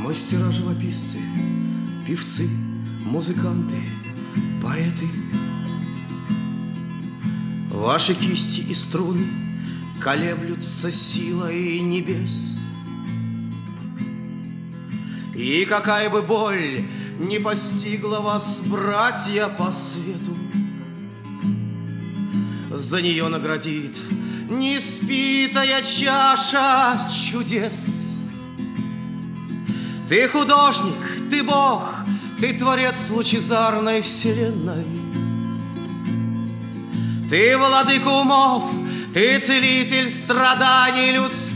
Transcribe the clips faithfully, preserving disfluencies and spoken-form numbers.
Мастера, живописцы, певцы, музыканты, поэты. Ваши кисти и струны колеблются силой небес. И какая бы боль не постигла вас, братья, по свету, за нее наградит неиспитая чаша чудес. Ты художник, ты Бог, ты творец лучезарной вселенной. Ты владыка умов, ты целитель страданий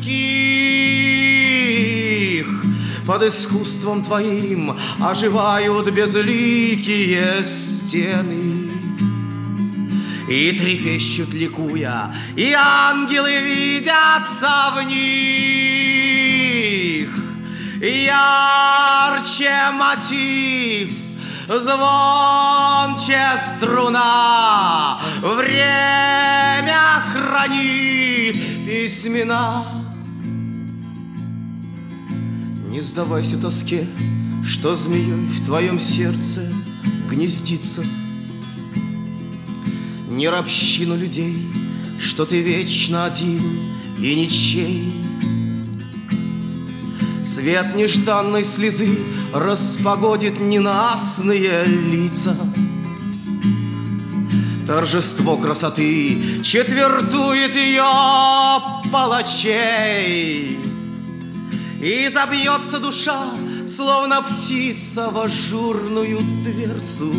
людских. Под искусством твоим оживают безликие стены и трепещут, ликуя, и ангелы видятся в них. Ярче мотив, звонче струна, время хранит письмена. Не сдавайся тоске, что змеей в твоем сердце гнездится. Не ропщину людей, что ты вечно один и ничей. Свет нежданной слезы распогодит ненастные лица. Торжество красоты четвертует ее палачей. И забьется душа, словно птица, в ажурную дверцу,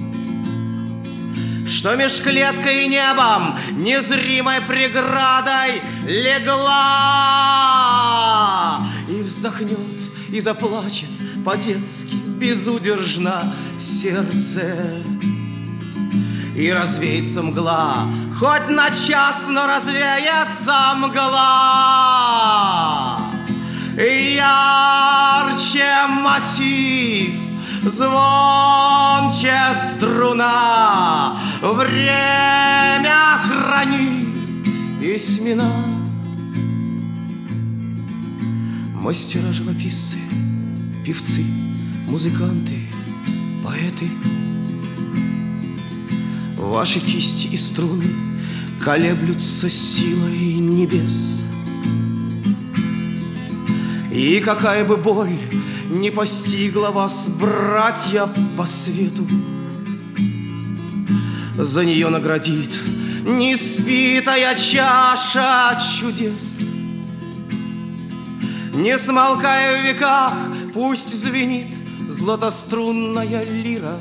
что меж клеткой и небом незримой преградой легла. И вздохнет, и заплачет по-детски безудержно сердце. И развеется мгла, хоть на час, но развеется мгла. Ярче мотив, звонче струна, время храни письмена. Мастера, живописцы, певцы, музыканты, поэты. Ваши кисти и струны колеблются силой небес. И какая бы боль не постигла вас, братья, по свету, за нее наградит неиспитая чаша чудес. Не смолкая в веках, пусть звенит златострунная лира.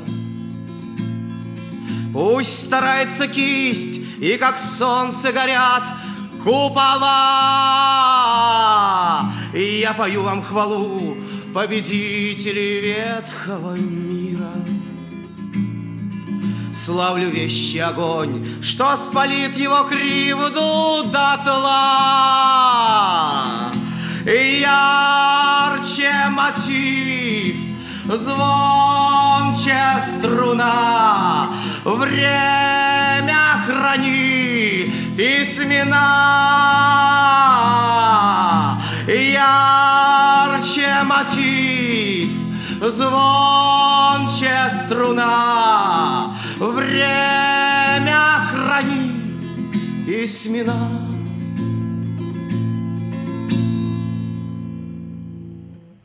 Пусть старается кисть, и как солнце горят купола. И я пою вам хвалу, победители ветхого мира. Славлю вещий огонь, что спалит его кривду дотла. Ярче мотив, звонче струна, время храни письмена. Ярче мотив, звонче струна, время храни письмена.